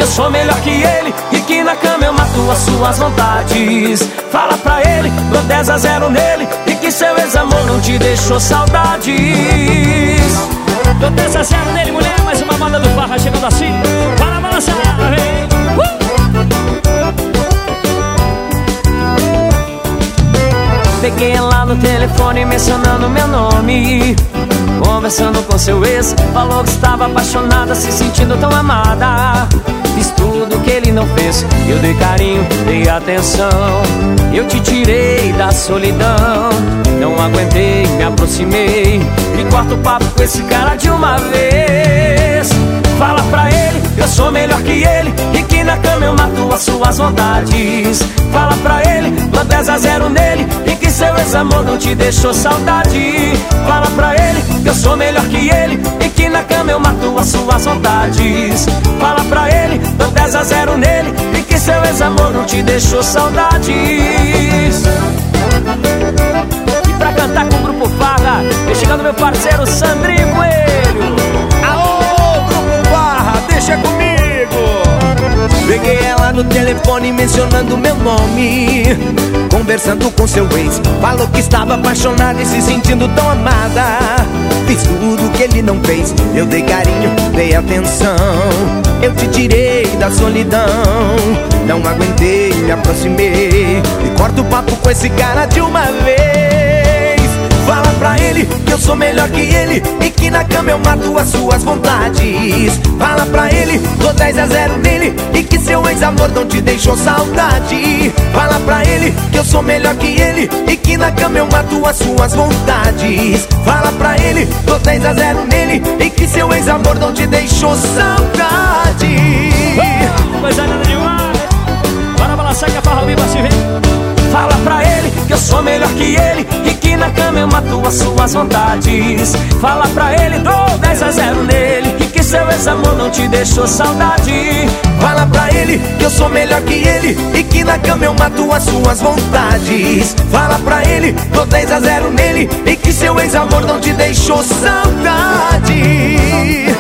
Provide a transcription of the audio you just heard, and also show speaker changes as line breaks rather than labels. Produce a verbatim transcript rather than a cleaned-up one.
que eu sou melhor que ele e que na cama eu mato as suas vontades. Fala pra ele, dou dez a zero nele e que seu ex-amor não te deixou saudades.
Dou dez a zero nele, mulher, mais uma moda do Farra chegando assim. Para balançar, vem. Uh!
Peguei ela no telefone mencionando meu nome, conversando com seu ex. Falou que estava apaixonada, se sentindo tão amada. Fiz tudo que ele não fez, eu dei carinho, dei atenção. Eu te tirei da solidão, não aguentei, me aproximei. E corta o papo com esse cara de uma vez. Fala pra ele, eu sou melhor que ele e que na cama eu mato as suas vontades. Fala pra ele, dou dez a zero nele e que seu ex-amor não te deixou saudade. Fala pra ele, que eu sou melhor que ele e que na cama eu mato as suas vontades. Fala pra ele, dou dez a zero nele e que seu ex-amor não te deixou saudades. E pra cantar com o Grupo Farra, vem chegando meu parceiro Sandrinho Coelho.
Aô, Grupo Farra, deixa comigo. Peguei ela no telefone mencionando meu nome, conversando com seu ex. Falou que estava apaixonada e se sentindo tão amada. Fiz tudo que ele não fez, eu dei carinho, dei atenção. Eu te tirei da solidão, não aguentei, me aproximei. E corto o papo com esse cara de uma vez. Fala pra ele que eu sou melhor que ele e que na cama eu mato as suas vontades. Fala pra ele, dou dez a zero nele e que seu ex-amor não te deixou saudade. Fala pra ele que eu sou melhor que ele e que na cama eu mato as suas vontades. Fala pra ele, dou dez a zero nele e que seu ex-amor não te deixou saudade.
Coisa linda demais. Bora balançar que a Farra ao vivo se vem.
Fala pra ele que eu sou melhor que ele e que na cama eu mato as suas vontades. Fala pra ele, dou dez a zero nele e que seu ex-amor não te deixou saudade.
Fala pra ele que eu sou melhor que ele e que na cama eu mato as suas vontades. Fala pra ele, dou dez a zero nele e que seu ex-amor não te deixou saudade.